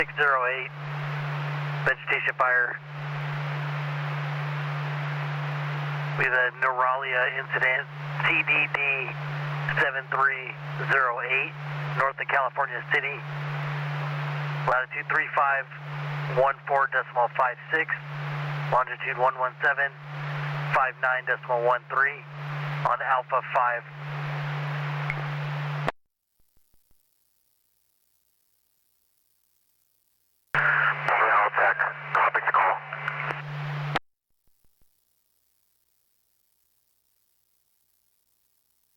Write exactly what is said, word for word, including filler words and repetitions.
six zero eight, vegetation fire. We have a Neuralia incident, C D D seven three zero eight, north of California City. Latitude three five one four decimal five six, longitude one one seven five nine decimal one three on Alpha five